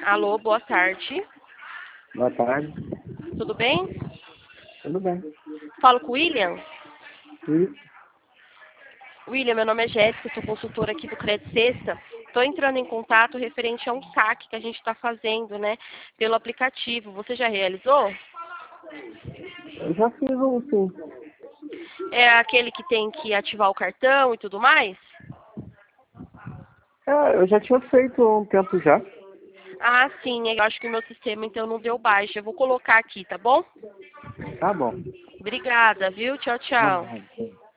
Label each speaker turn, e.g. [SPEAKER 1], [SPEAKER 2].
[SPEAKER 1] Alô, boa tarde.
[SPEAKER 2] Boa tarde.
[SPEAKER 1] Tudo bem?
[SPEAKER 2] Tudo bem.
[SPEAKER 1] Falo com o William?
[SPEAKER 2] Isso.
[SPEAKER 1] William, meu nome é Jéssica, sou consultora aqui do Credit Sexta. Estou entrando em contato referente a um saque que a gente está fazendo, né, pelo aplicativo. Você já realizou?
[SPEAKER 2] Eu já fiz um, sim.
[SPEAKER 1] É aquele que tem que ativar o cartão e tudo mais?
[SPEAKER 2] Eu já tinha feito há um tempo já.
[SPEAKER 1] Ah, sim, eu acho que o meu sistema então não deu baixa. Eu vou colocar aqui, tá bom?
[SPEAKER 2] Tá bom.
[SPEAKER 1] Obrigada, viu? Tchau, tchau.
[SPEAKER 2] Ah,